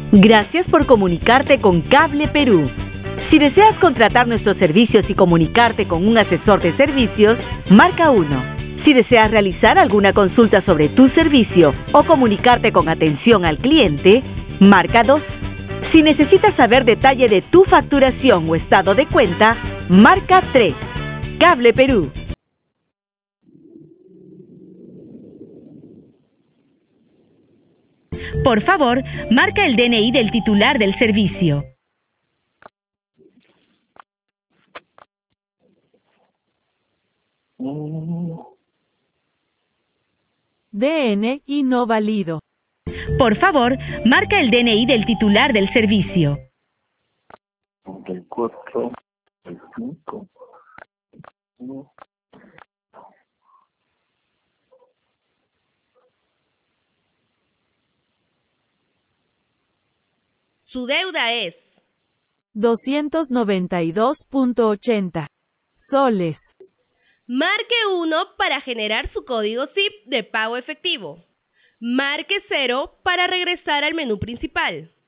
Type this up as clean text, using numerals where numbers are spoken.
Gracias por comunicarte con Cable Perú. Si deseas contratar nuestros servicios y comunicarte con un asesor de servicios, marca 1. Si deseas realizar alguna consulta sobre tu servicio o comunicarte con atención al cliente, marca 2. Si necesitas saber detalle de tu facturación o estado de cuenta, marca 3. Cable Perú. Por favor, marca el DNI del titular del servicio. DNI no válido. Por favor, marca el DNI del titular del servicio. 34, 5. Su deuda es 292.80 soles. Marque 1 para generar su código SIP de pago efectivo. Marque 0 para regresar al menú principal.